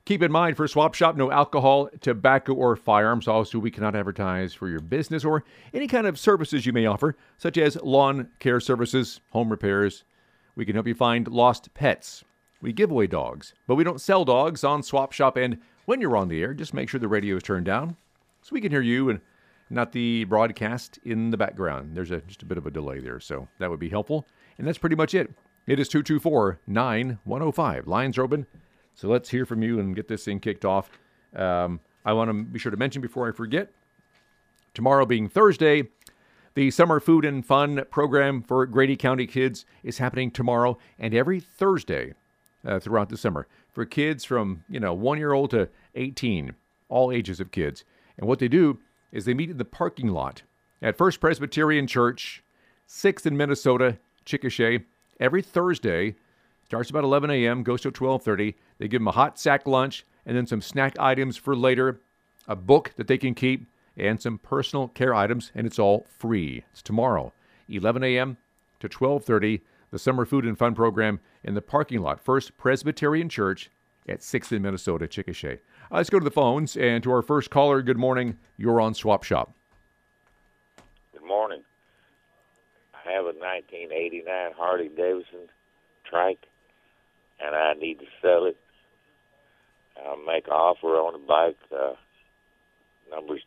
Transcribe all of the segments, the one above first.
Keep in mind, for Swap Shop, no alcohol, tobacco, or firearms. Also, we cannot advertise for your business or any kind of services you may offer, such as lawn care services, home repairs. We can help you find lost pets. We give away dogs, but we don't sell dogs on Swap Shop. And when you're on the air, just make sure the radio is turned down so we can hear you and not the broadcast in the background. There's just a bit of a delay there, so that would be helpful. And that's pretty much it. It is 224-9105. Lines are open. So let's hear from you and get this thing kicked off. I want to be sure to mention before I forget, tomorrow being Thursday, the Summer Food and Fun program for Grady County kids is happening tomorrow and every Thursday throughout the summer for kids from 1-year-old to 18, all ages of kids. And what they do is they meet in the parking lot at First Presbyterian Church, 6th in Minnesota, Chickasha, every Thursday. Starts about 11 a.m., goes till 12:30. They give them a hot sack lunch and then some snack items for later, a book that they can keep, and some personal care items, and it's all free. It's tomorrow, 11 a.m. to 12:30, the Summer Food and Fun program in the parking lot, First Presbyterian Church at 6th in Minnesota, Chickasha. Let's go to the phones, and to our first caller, good morning. You're on Swap Shop. Good morning. I have a 1989 Harley-Davidson trike, and I need to sell it. I'll make an offer on the bike. Numbers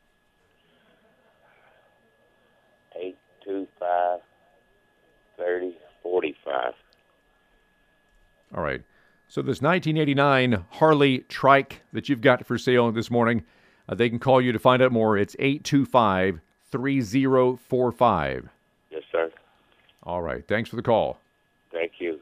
825-3045. All right. So this 1989 Harley trike that you've got for sale this morning, they can call you to find out more. It's 825-3045. Yes, sir. All right. Thanks for the call. Thank you.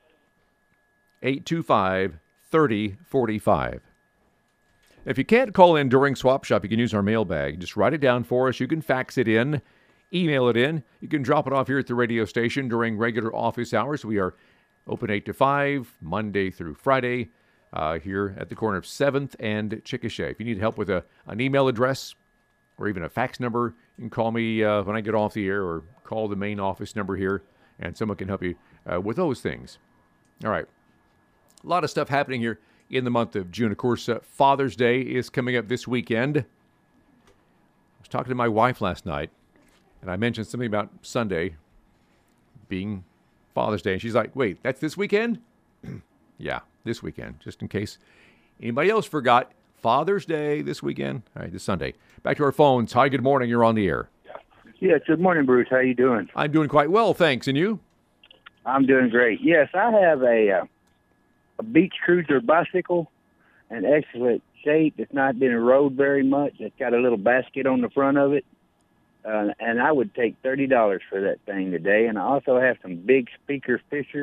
825-3045. If you can't call in during Swap Shop, you can use our mailbag. Just write it down for us. You can fax it in, email it in. You can drop it off here at the radio station during regular office hours. We are open 8 to 5, Monday through Friday, here at the corner of 7th and Chickasha. If you need help with an email address or even a fax number, you can call me when I get off the air or call the main office number here, and someone can help you with those things. All right. A lot of stuff happening here in the month of June. Of course, Father's Day is coming up this weekend. I was talking to my wife last night, and I mentioned something about Sunday being Father's Day, and she's like, wait, that's this weekend? Yeah, this weekend, just in case anybody else forgot. Father's Day this weekend. All right, this Sunday. Back to our phones. Hi, good morning. You're on the air. Yes, good morning, Bruce. How you doing? I'm doing quite well, thanks. And you? I'm doing great. Yes, I have a beach cruiser bicycle, in excellent shape. It's not been rode very much. It's got a little basket on the front of it. And I would take $30 for that thing today. And I also have some big speakers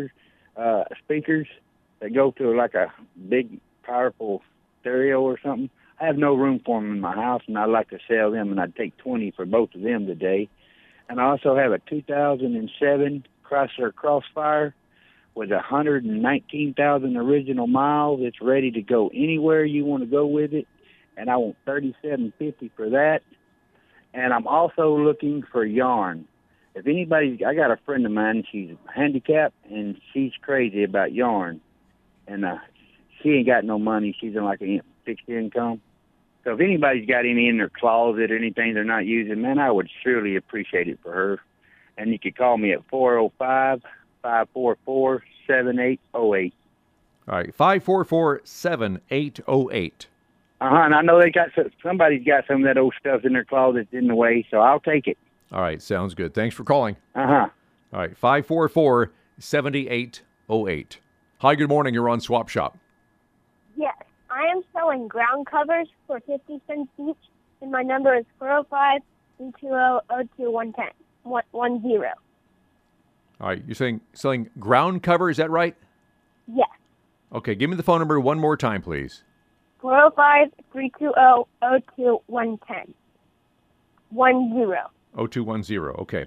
that go to like a big, powerful stereo or something. I have no room for them in my house, and I'd like to sell them, and I'd take $20 for both of them today. And I also have a 2007 Chrysler Crossfire with 119,000 original miles. It's ready to go anywhere you want to go with it, and I want $37.50 for that. And I'm also looking for yarn. If anybody, I got a friend of mine, she's handicapped, and she's crazy about yarn. And she ain't got no money. She's in like a fixed income. So if anybody's got any in their closet or anything they're not using, man, I would surely appreciate it for her. And you could call me at 405-544-7808. All right, 544-7808. And I know somebody's got some of that old stuff in their closet in the way, so I'll take it. All right, sounds good. Thanks for calling. All right, 544-7808. Hi, good morning. You're on Swap Shop. Yes, I am selling ground covers for 50 cents each, and my number is 405-320-0210. 10. All right, you're selling ground cover, is that right? Yes. Okay, give me the phone number one more time, please. 405-320-0210. 0210, okay.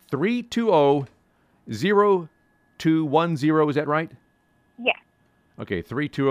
320-0210, is that right? Yes. Okay,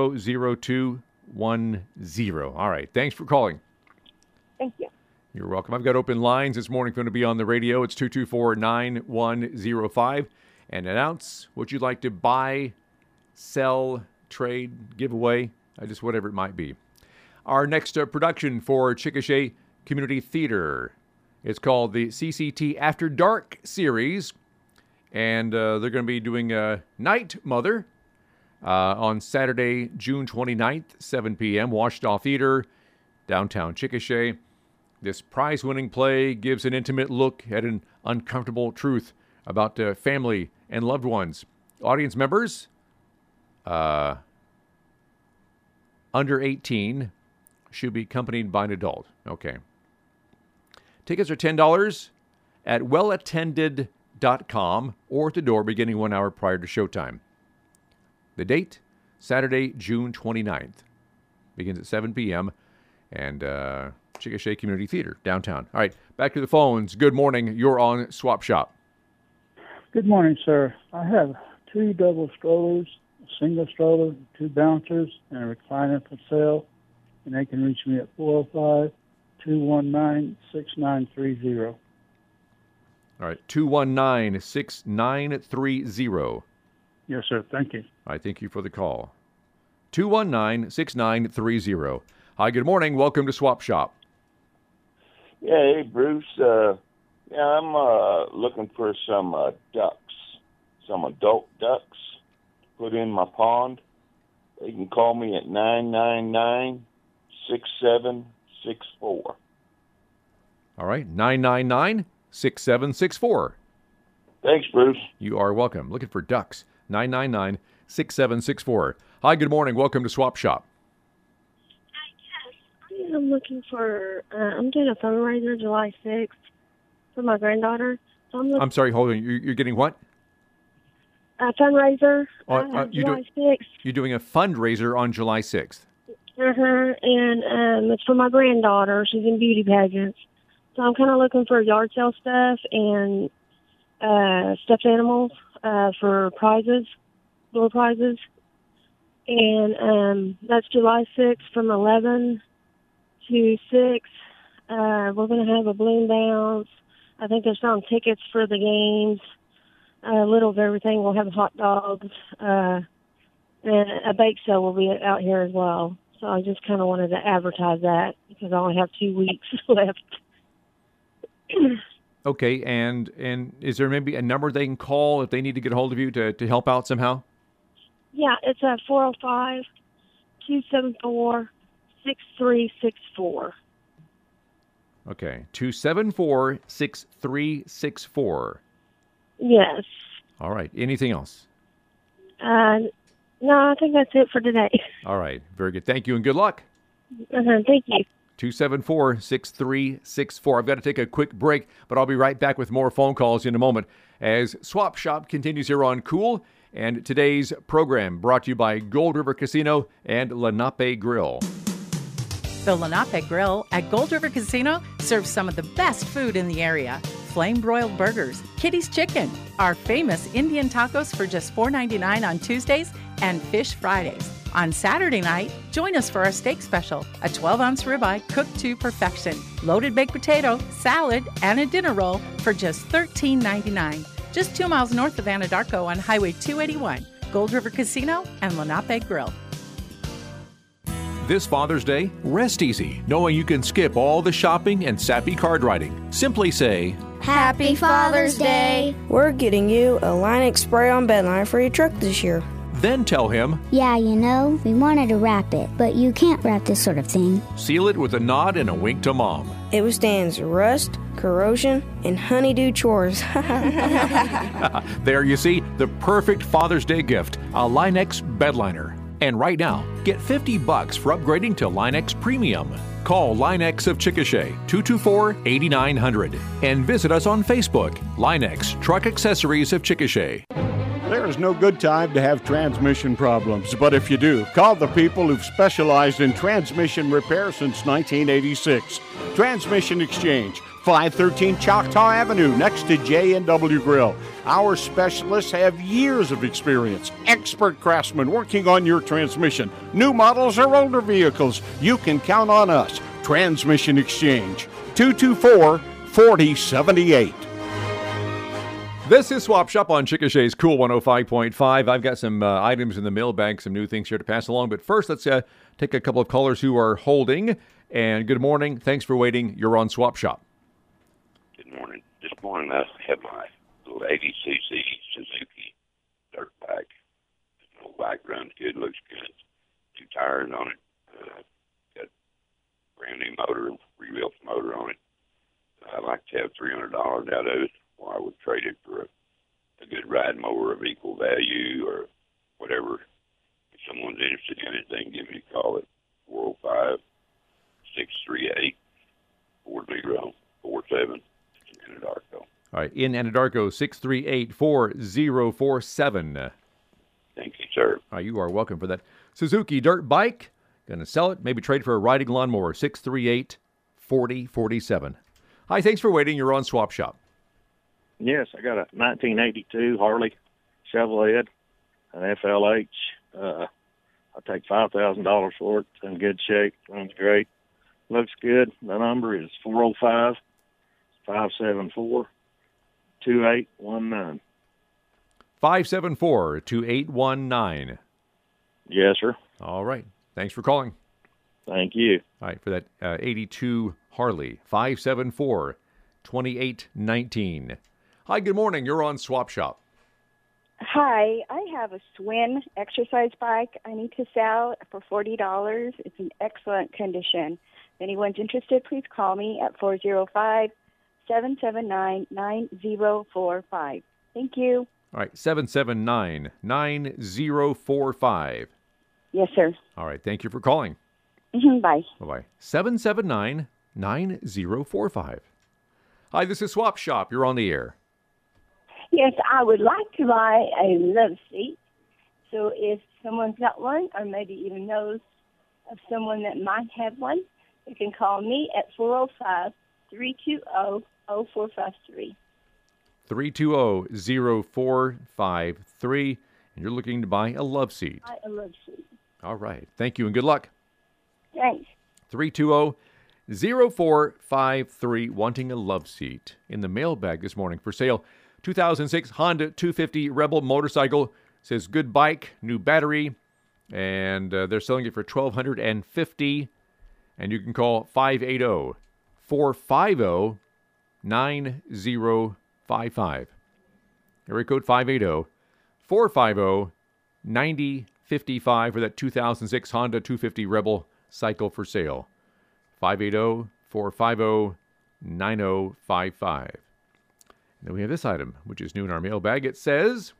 320-0210. All right, thanks for calling. Thank you. You're welcome. I've got open lines this morning. Going to be on the radio. It's 224-9105. And announce what you'd like to buy, sell, trade, give away. just whatever it might be. Our next production for Chickasha Community Theater. It's called the CCT After Dark series, and they're going to be doing Night Mother on Saturday, June 29th, 7 p.m., Washita Theater, downtown Chickasha. This prize-winning play gives an intimate look at an uncomfortable truth about family and loved ones. Audience members under 18 should be accompanied by an adult. Okay. Tickets are $10 at wellattended.com or at the door beginning 1 hour prior to showtime. The date, Saturday, June 29th. Begins at 7 p.m. and Chickasha Community Theater, downtown. All right, back to the phones. Good morning. You're on Swap Shop. Good morning, sir. I have 2 double strollers, a single stroller, 2 bouncers, and a recliner for sale. And they can reach me at 405-219-6930. All right, 219-6930. Yes, sir. Thank you. I thank you for the call. 219-6930. Hi, good morning. Welcome to Swap Shop. Yeah, hey, Bruce. I'm looking for some ducks, some adult ducks to put in my pond. They can call me at 999-6764. All right, 999-6764. Thanks, Bruce. You are welcome. Looking for ducks, 999-6764. Hi, good morning. Welcome to Swap Shop. I'm looking for, I'm doing a fundraiser July 6th for my granddaughter. So I'm sorry, hold on. You're getting what? A fundraiser July 6th. You're doing a fundraiser on July 6th. And it's for my granddaughter. She's in beauty pageants. So I'm kind of looking for yard sale stuff and stuffed animals for prizes, door prizes. And that's July 6th from 11 to 6. We're going to have a balloon bounce. I think they're selling tickets for the games. A little of everything. We'll have hot dogs. And a bake sale will be out here as well. So I just kind of wanted to advertise that because I only have 2 weeks left. Okay, and is there maybe a number they can call if they need to get a hold of you to help out somehow? Yeah, it's at 405-274-6364. Okay, 274-6364. Yes. All right, anything else? No, I think that's it for today. All right, very good. Thank you and good luck. Thank you. 274-6364. I've got to take a quick break, but I'll be right back with more phone calls in a moment as Swap Shop continues here on Cool. And today's program brought to you by Gold River Casino and Lenape Grill. The Lenape Grill at Gold River Casino serves some of the best food in the area. Flame-broiled burgers, Kitty's Chicken, our famous Indian tacos for just $4.99 on Tuesdays, and Fish Fridays. On Saturday night, join us for our steak special, a 12-ounce ribeye cooked to perfection, loaded baked potato, salad, and a dinner roll for just $13.99. Just 2 miles north of Anadarko on Highway 281, Gold River Casino and Lenape Grill. This Father's Day, rest easy, knowing you can skip all the shopping and sappy card writing. Simply say, Happy Father's Day! We're getting you a Line-X spray-on bed liner for your truck this year. Then tell him, Yeah, you know, we wanted to wrap it, but you can't wrap this sort of thing. Seal it with a nod and a wink to Mom. It withstands rust, corrosion, and honeydew chores. There you see, the perfect Father's Day gift, a Line-X bed liner. And right now, get $50 for upgrading to Line-X Premium. Call Line-X of Chickasha, 224-8900. And visit us on Facebook, Line-X Truck Accessories of Chickasha. There is no good time to have transmission problems, but if you do, call the people who've specialized in transmission repair since 1986. Transmission Exchange, 513 Choctaw Avenue, next to J&W Grill. Our specialists have years of experience, expert craftsmen working on your transmission. New models or older vehicles, you can count on us. Transmission Exchange, 224-4078. This is Swap Shop on Chickasha's Cool 105.5. I've got some items in the mailbag, some new things here to pass along. But first, let's take a couple of callers who are holding. And good morning. Thanks for waiting. You're on Swap Shop. Good morning. This morning I have my little 80cc Suzuki dirt bike. The old bike runs good, looks good. 2 tires on it. Got brand new motor, rebuilt motor on it. I'd like to have $300 out of it, or I would trade it for a good ride mower of equal value or whatever. If someone's interested in it, they can give me a call at 405-638-4047 in Anadarko. All right, in Anadarko, 638-4047. Thank you, sir. All right, you are welcome for that Suzuki dirt bike. Going to sell it, maybe trade for a riding lawnmower, 638-4047. Hi, thanks for waiting. You're on Swap Shop. Yes, I got a 1982 Harley Chevrolet, an FLH. I take $5,000 for it. It's in good shape. Runs great. Looks good. The number is 405-574-2819. 574-2819. Yes, sir. All right. Thanks for calling. Thank you. All right, for that 82 Harley, 574-2819. Hi, good morning. You're on Swap Shop. Hi, I have a Swim exercise bike I need to sell for $40. It's in excellent condition. If anyone's interested, please call me at 405-779-9045. Thank you. All right, 779-9045. Yes, sir. All right, thank you for calling. Bye. Bye-bye. 779-9045. Hi, this is Swap Shop. You're on the air. Yes, I would like to buy a love seat. So if someone's got one or maybe even knows of someone that might have one, you can call me at 405-320-0453. 320-0453. And you're looking to buy a love seat. Buy a love seat. All right. Thank you and good luck. Thanks. 320-0453. Wanting a love seat. In the mailbag this morning for sale. 2006 Honda 250 Rebel motorcycle. Says good bike, new battery, and they're selling it for $1,250. And you can call 580-450-9055. Area code 580-450-9055 for that 2006 Honda 250 Rebel cycle for sale. 580-450-9055. Then we have this item, which is new in our mailbag. It says,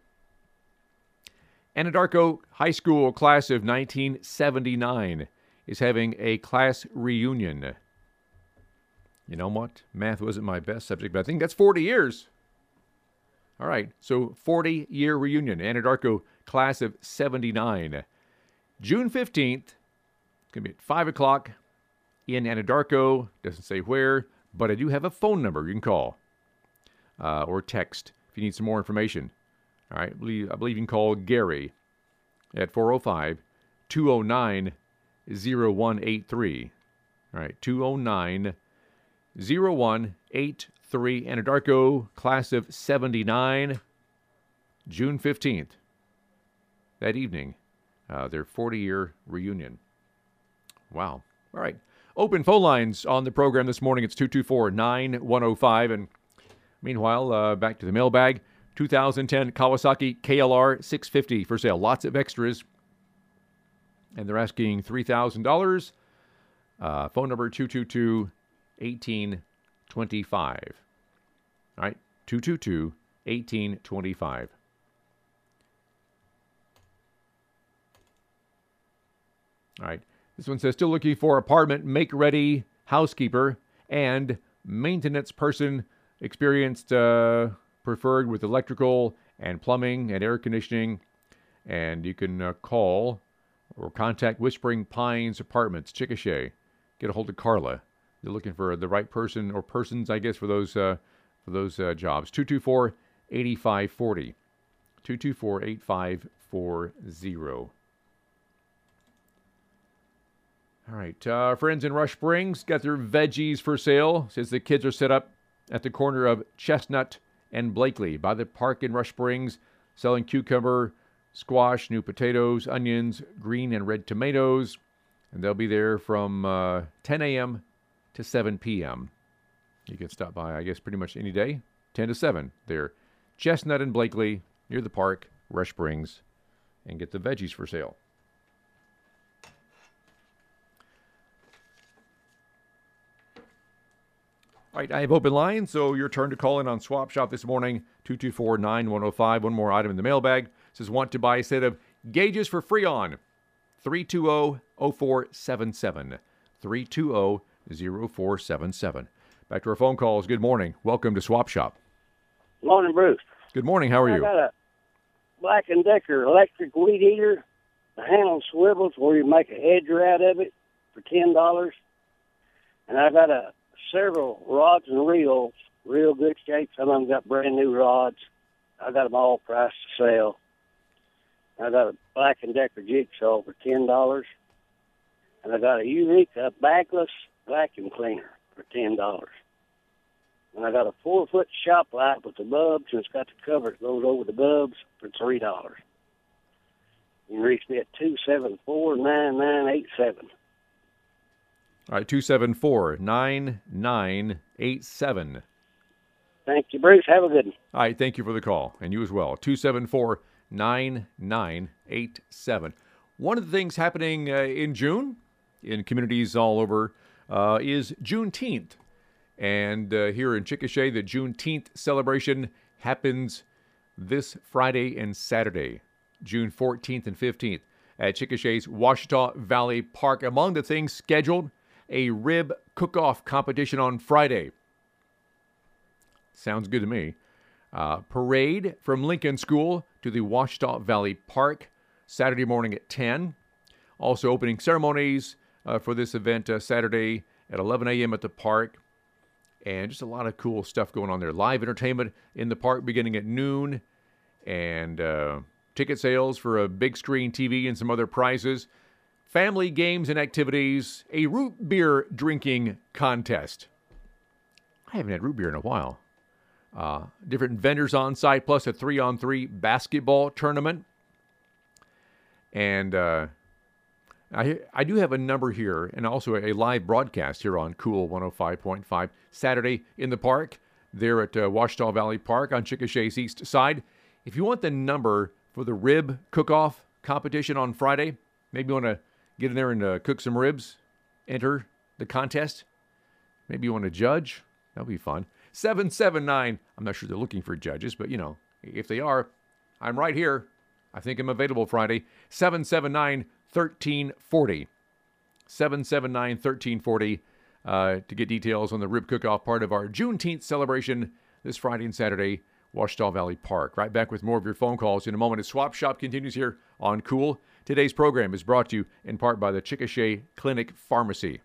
Anadarko High School class of 1979 is having a class reunion. You know what? Math wasn't my best subject, but I think that's 40 years. All right, so 40-year reunion. Anadarko class of 79. June 15th, it's going to be at 5 o'clock in Anadarko. Doesn't say where, but I do have a phone number you can call. Or text if you need some more information. All right, I believe you can call Gary at 405-209-0183. All right, 209-0183. Anadarko, class of 79, June 15th. That evening, their 40-year reunion. Wow. All right. Open phone lines on the program this morning. It's 224-9105. And meanwhile, back to the mailbag. 2010 Kawasaki KLR 650 for sale. Lots of extras. And they're asking $3,000. Phone number 222-1825. All right, 222-1825. All right, this one says, still looking for apartment make-ready housekeeper and maintenance person experienced, preferred with electrical and plumbing and air conditioning. And you can call or contact Whispering Pines Apartments, Chickasha. Get a hold of Carla. They're looking for the right person or persons, I guess, for those jobs. 224-8540. 224-8540. All right, our friends in Rush Springs got their veggies for sale. Says the kids are set up at the corner of Chestnut and Blakely by the park in Rush Springs, selling cucumber, squash, new potatoes, onions, green and red tomatoes, And they'll be there from 10 a.m. to 7 p.m. You can stop by, I guess, pretty much any day, 10 to 7. They're Chestnut and Blakely, near the park, Rush Springs, and get the veggies for sale. All right, I have open line, so your turn to call in on Swap Shop this morning, 224-9105. One more item in the mailbag. It says, want to buy a set of gauges for Freon. 320-0477. 320-0477. Back to our phone calls. Good morning. Welcome to Swap Shop. Morning, Bruce. Good morning. How are you? I got a Black & Decker electric weed eater. The handle swivels where you make a hedger out of it for $10. And I got several rods and reels, real good shape. Some of them got brand new rods. I got them all priced to sell. I got a Black & Decker jigsaw for $10. And I got a Eureka bagless vacuum cleaner for $10. And I got a 4-foot shop light with the bulbs, and it's got the cover that goes over the bulbs for $3. You can reach me at 274-9987. All right, 274-9987. Thank you, Bruce. Have a good one. All right, thank you for the call, and you as well. 274-9987. One of the things happening in June in communities all over is Juneteenth. And here in Chickasha, the Juneteenth celebration happens this Friday and Saturday, June 14th and 15th, at Chickasha's Ouachita Valley Park. Among the things scheduled, a rib cook-off competition on Friday. Sounds good to me. Parade from Lincoln School to the Ouachita Valley Park, Saturday morning at 10. Also opening ceremonies for this event Saturday at 11 a.m. at the park. And just a lot of cool stuff going on there. Live entertainment in the park beginning at noon. And ticket sales for a big screen TV and some other prizes. Family games and activities. A root beer drinking contest. I haven't had root beer in a while. Different vendors on site, plus a 3-on-3 basketball tournament. And I do have a number here, and also a live broadcast here on Cool 105.5 Saturday in the park, there at Ouachita Valley Park on Chickasha's east side. If you want the number for the rib cook-off competition on Friday, maybe you want to get in there and cook some ribs, enter the contest. Maybe you want to judge. That'll be fun. 779, I'm not sure they're looking for judges, but, you know, if they are, I'm right here. I think I'm available Friday. 779-1340. 779-1340 to get details on the rib cook-off, part of our Juneteenth celebration this Friday and Saturday, Ouachita Valley Park. Right back with more of your phone calls in a moment as Swap Shop continues here on Cool. Today's program is brought to you in part by the Chickasha Clinic Pharmacy.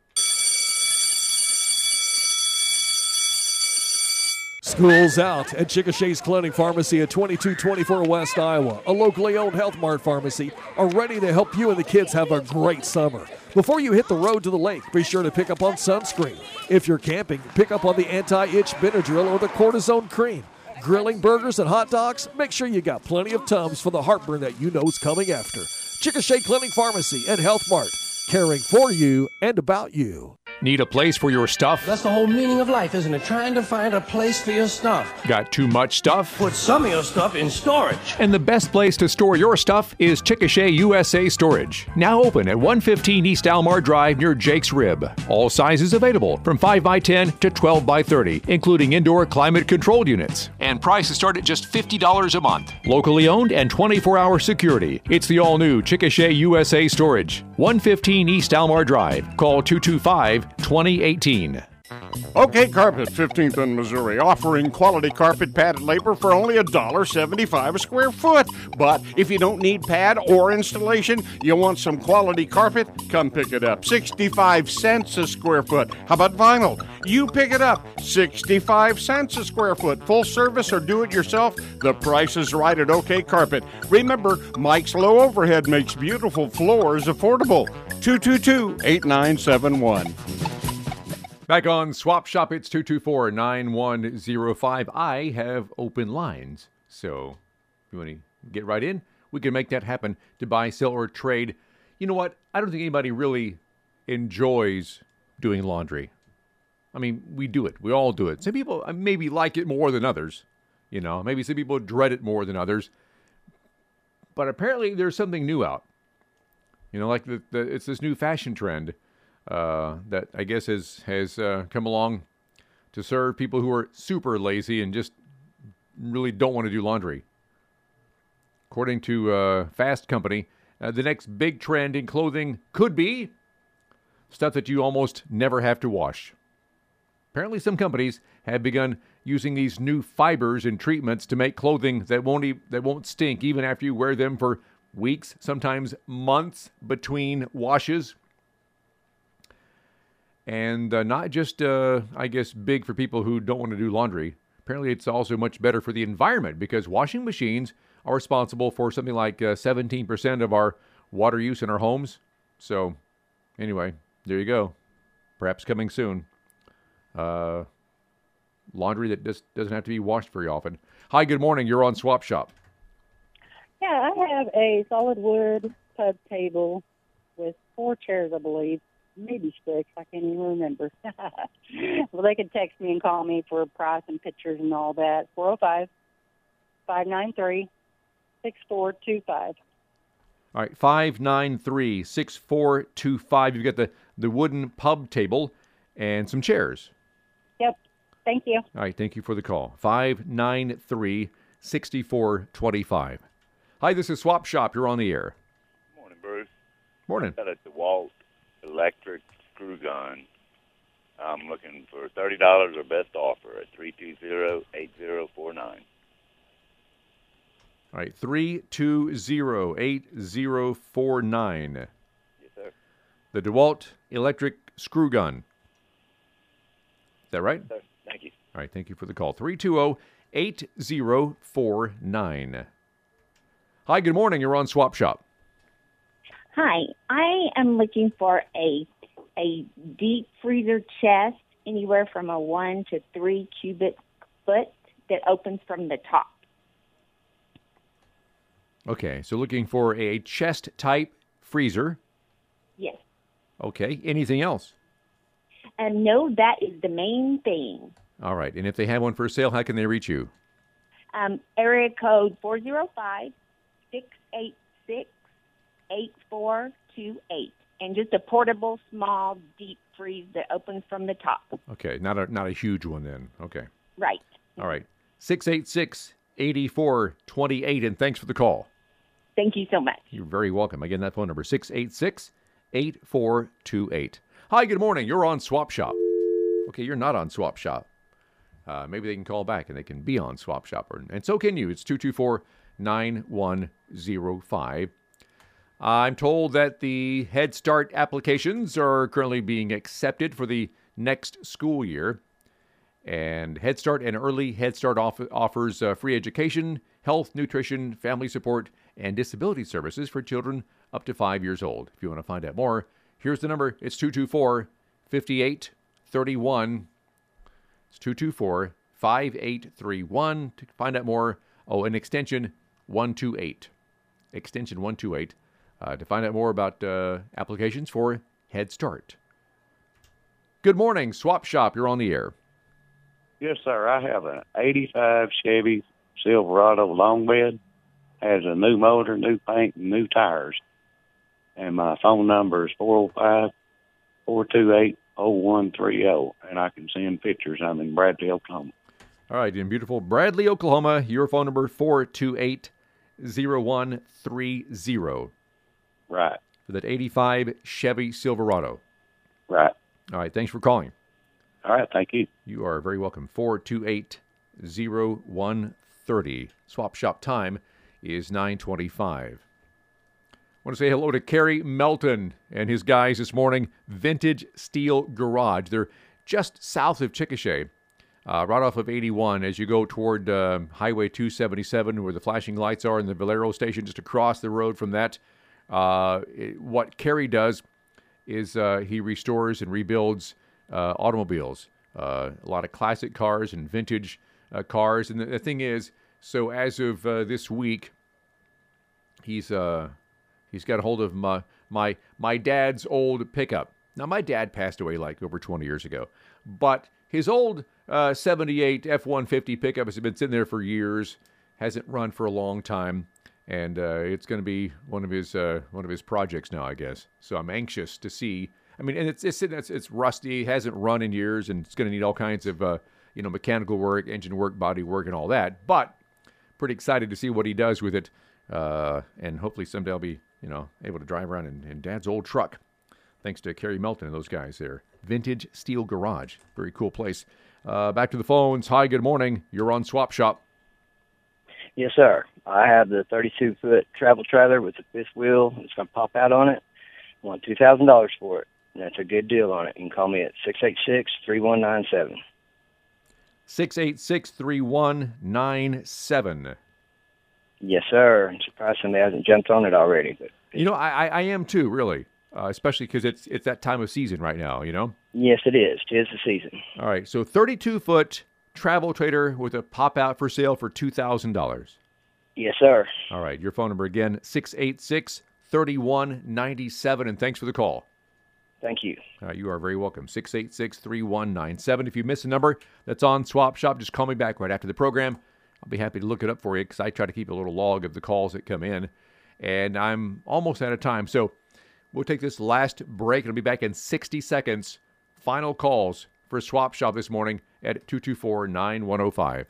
School's out at Chickasha's Clinic Pharmacy at 2224 West Iowa. A locally owned Health Mart pharmacy are ready to help you and the kids have a great summer. Before you hit the road to the lake, be sure to pick up on sunscreen. If you're camping, pick up on the anti-itch Benadryl or the cortisone cream. Grilling burgers and hot dogs, make sure you got plenty of Tums for the heartburn that you know is coming after. Chickasha Clinic Pharmacy and Health Mart, caring for you and about you. Need a place for your stuff? That's the whole meaning of life, isn't it? Trying to find a place for your stuff. Got too much stuff? Put some of your stuff in storage. And the best place to store your stuff is Chickasha USA Storage. Now open at 115 East Almar Drive near Jake's Rib. All sizes available from 5x10 to 12x30, including indoor climate-controlled units. And prices start at just $50 a month. Locally owned and 24-hour security. It's the all-new Chickasha USA Storage. 115 East Almar Drive. Call 225-2018. OK Carpet, 15th and Missouri, offering quality carpet padded labor for only $1.75 a square foot. But if you don't need pad or installation, you want some quality carpet, come pick it up. 65 cents a square foot. How about vinyl? You pick it up. 65 cents a square foot. Full service or do it yourself, the price is right at OK Carpet. Remember, Mike's low overhead makes beautiful floors affordable. 222-8971. Back on Swap Shop, it's 224-9105. I have open lines, so if you want to get right in, we can make that happen to buy, sell, or trade. You know what? I don't think anybody really enjoys doing laundry. I mean, we do it. We all do it. Some people maybe like it more than others. You know, maybe some people dread it more than others. But apparently there's something new out. You know, like it's this new fashion trend that I guess has come along to serve people who are super lazy and just really don't want to do laundry. According to Fast Company, the next big trend in clothing could be stuff that you almost never have to wash. Apparently, some companies have begun using these new fibers and treatments to make clothing that won't stink even after you wear them for weeks, sometimes months between washes. And not just, I guess, big for people who don't want to do laundry. Apparently, it's also much better for the environment because washing machines are responsible for something like 17% of our water use in our homes. So, anyway, there you go. Perhaps coming soon. Laundry that just doesn't have to be washed very often. Hi, good morning. You're on Swap Shop. Yeah, I have a solid wood pub table with 4 chairs, I believe. Maybe 6. I can't even remember. Well, they can text me and call me for a price and pictures and all that. 405-593-6425. All right, 593-6425. You've got the wooden pub table and some chairs. Yep. Thank you. All right, thank you for the call. 593-6425. Hi, this is Swap Shop. You're on the air. Morning, Bruce. Morning. Got a DeWalt electric screw gun. I'm looking for $30 or best offer at 320-8049. All right, 320-8049. Yes, sir. The DeWalt electric screw gun. Is that right? Yes, sir. Thank you. All right, thank you for the call. 320-8049. Hi, good morning. You're on Swap Shop. Hi, I am looking for a deep freezer chest, anywhere from a 1 to 3 cubic foot that opens from the top. Okay, so looking for a chest type freezer. Yes. Okay, anything else? No, that is the main thing. All right, and if they have one for sale, how can they reach you? Area code 405-686-8428. And just a portable, small, deep freeze that opens from the top. Okay, not a huge one then. Okay. Right. All right. 686-8428, and thanks for the call. Thank you so much. You're very welcome. Again, that phone number, 686-8428. Hi, good morning. You're on Swap Shop. Okay, you're not on Swap Shop. Maybe they can call back and they can be on Swap Shop. And so can you. It's 224-9105. I'm told that the Head Start applications are currently being accepted for the next school year. And Head Start and Early Head Start offers free education, health, nutrition, family support, and disability services for children up to 5 years old. If you want to find out more, here's the number. It's 224-5831. It's 224-5831. To find out more, an extension 128. Extension 128. To find out more about applications for Head Start. Good morning, Swap Shop. You're on the air. Yes, sir. I have an 85 Chevy Silverado long bed. Has a new motor, new paint, and new tires. And my phone number is 405-428-0130. And I can send pictures. I'm in Bradley, Oklahoma. All right, in beautiful Bradley, Oklahoma, your phone number 428-0130. Right. For that 85 Chevy Silverado. Right. All right, thanks for calling. All right, thank you. You are very welcome. 428-0130. Swap Shop time is 9:25. I want to say hello to Kerry Melton and his guys this morning. Vintage Steel Garage. They're just south of Chickasha, right off of 81 as you go toward Highway 277 where the flashing lights are and the Valero station just across the road from that. What Kerry does is he restores and rebuilds automobiles, a lot of classic cars and vintage cars. And the thing is, so as of this week, he's got a hold of my dad's old pickup. Now, my dad passed away like over 20 years ago, but his old 78 F-150 pickup has been sitting there for years, hasn't run for a long time, and it's going to be one of his projects now, I guess. So I'm anxious to see. I mean, and it's rusty, hasn't run in years, and it's going to need all kinds of mechanical work, engine work, body work, and all that. But pretty excited to see what he does with it, and hopefully someday I'll be able to drive around in Dad's old truck. Thanks to Kerry Melton and those guys there. Vintage Steel Garage. Very cool place. Back to the phones. Hi, good morning. You're on Swap Shop. Yes, sir. I have the 32-foot travel trailer with the fifth wheel. It's going to pop out on it. I want $2,000 for it. And that's a good deal on it. You can call me at 686-3197. 686-3197. Yes, sir. I'm surprised somebody hasn't jumped on it already. But I am too, really. Especially because it's that time of season right now, Yes, it is. 'Tis the season. All right, so 32-foot travel trailer with a pop-out for sale for $2,000. Yes, sir. All right, your phone number again, 686-3197, and thanks for the call. Thank you. All right, you are very welcome. 686-3197. If you miss a number that's on Swap Shop, just call me back right after the program. I'll be happy to look it up for you because I try to keep a little log of the calls that come in, and I'm almost out of time, so we'll take this last break, and I'll be back in 60 seconds. Final calls for Swap Shop this morning at 224-9105.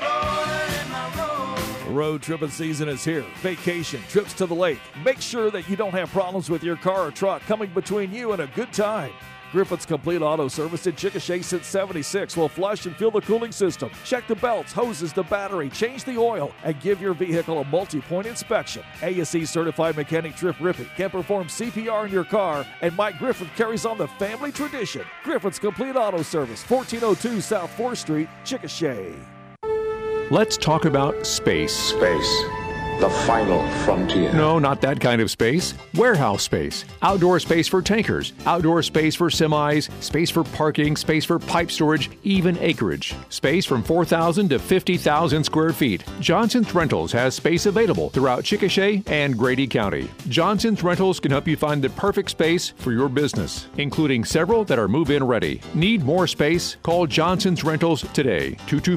Road tripping season is here. Vacation, trips to the lake. Make sure that you don't have problems with your car or truck coming between you and a good time. Griffin's Complete Auto Service in Chickasha since 76 will flush and fill the cooling system, check the belts, hoses, the battery, change the oil, and give your vehicle a multi-point inspection. ASE certified mechanic Trip Rippey can perform CPR in your car, and Mike Griffin carries on the family tradition. Griffin's Complete Auto Service, 1402 South 4th Street, Chickasha. Let's talk about space. Space. The final frontier. No, not that kind of space. Warehouse space. Outdoor space for tankers. Outdoor space for semis. Space for parking. Space for pipe storage. Even acreage. Space from 4,000 to 50,000 square feet. Johnson's Rentals has space available throughout Chickasha and Grady County. Johnson's Rentals can help you find the perfect space for your business, including several that are move-in ready. Need more space? Call Johnson's Rentals today.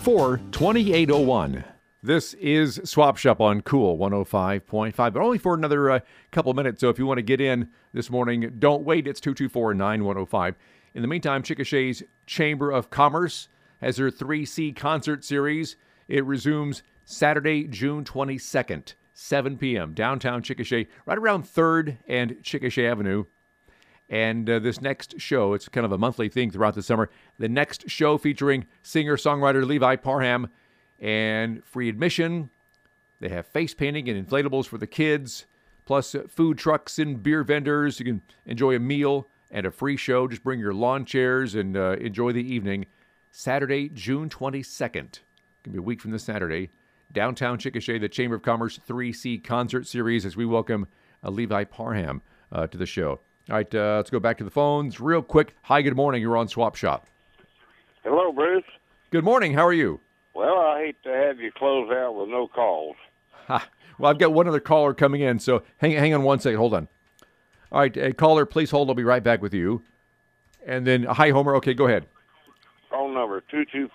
224-2801. This is Swap Shop on Cool 105.5, but only for another couple minutes. So if you want to get in this morning, don't wait. It's 224-9105. In the meantime, Chickasha's Chamber of Commerce has their 3C concert series. It resumes Saturday, June 22nd, 7 p.m., downtown Chickasha, right around 3rd and Chickasha Avenue. And this next show, it's kind of a monthly thing throughout the summer. The next show featuring singer-songwriter Levi Parham, and free admission. They have face painting and inflatables for the kids, plus food trucks and beer vendors. You can enjoy a meal and a free show. Just bring your lawn chairs and enjoy the evening. Saturday, June 22nd. Going to be a week from this Saturday. Downtown Chickasha, the Chamber of Commerce 3C Concert Series, as we welcome Levi Parham to the show. All right, let's go back to the phones real quick. Hi, good morning. You're on Swap Shop. Hello, Bruce. Good morning. How are you? Well, I hate to have you close out with no calls. Well, I've got one other caller coming in, so hang on one second. Hold on. All right, caller, please hold. I'll be right back with you. And then, hi, Homer. Okay, go ahead. Phone number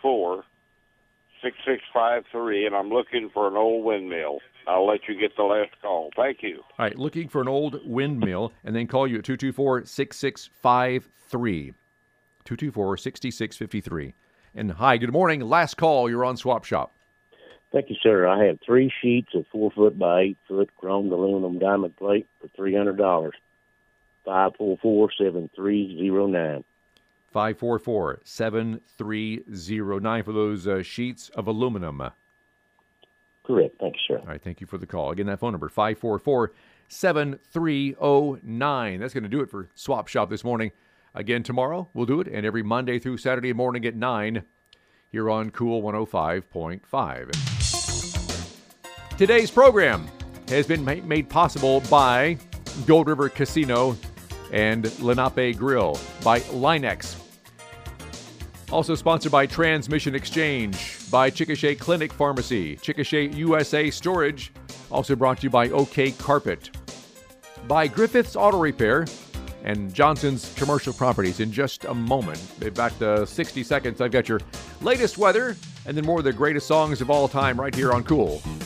224-6653, and I'm looking for an old windmill. I'll let you get the last call. Thank you. All right, looking for an old windmill, and then call you at 224-6653. 224-6653. And hi, good morning. Last call. You're on Swap Shop. Thank you, sir. I have 3 sheets of 4 foot by 8 foot chromed aluminum diamond plate for $300. 544-7309. 544-7309 for those sheets of aluminum. Correct. Thank you, sir. All right. Thank you for the call. Again, that phone number, 544-7309. That's going to do it for Swap Shop this morning. Again, tomorrow we'll do it, and every Monday through Saturday morning at 9 here on Cool 105.5. Today's program has been made possible by Gold River Casino and Lenape Grill, by Linex. Also sponsored by Transmission Exchange, by Chickasha Clinic Pharmacy, Chickasha USA Storage, also brought to you by OK Carpet, by Griffith's Auto Repair, and Johnson's Commercial Properties in just a moment. In about 60 seconds, I've got your latest weather and then more of the greatest songs of all time right here on Cool